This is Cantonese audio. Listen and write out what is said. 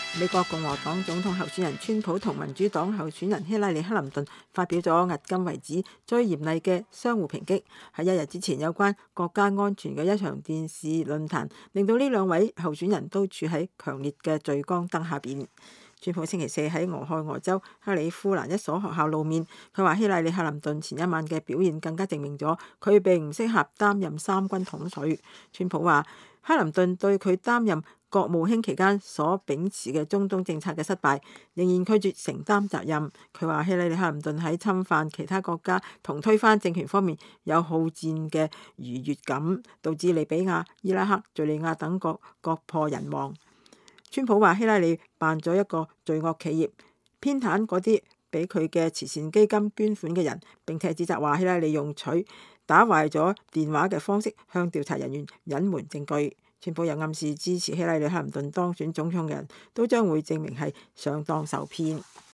美國共和黨總統候選人川普同民主黨候選人希拉里·克林頓發表咗迄今為止最嚴厲嘅相互抨擊。喺一日之前，有關國家安全嘅一場電視論壇，令到呢兩位候選人都處喺強烈嘅聚光燈下邊。川普星期四喺俄亥俄州克里夫蘭一所學校露面，佢話希拉里·克林頓前一晚嘅表現更加證明咗佢並唔適合擔任三軍統帥。川普話克林頓對佢擔任國務卿期間所秉持嘅中東政策嘅失敗，仍然拒絕承擔責任。佢話希拉里·克林頓喺侵犯其他國家同推翻政權方面有好戰嘅愉悅感，導致利比亞、伊拉克、敘利亞等國國破人亡。川普話希拉里辦咗一個罪惡企業，偏袒嗰啲俾佢嘅慈善基金捐款嘅人，並且指責話希拉里用取打壞咗電話嘅方式向調查人員隱瞞證據。川普又暗示支持希拉里·克林頓當選總統嘅人都將會證明係上當受騙。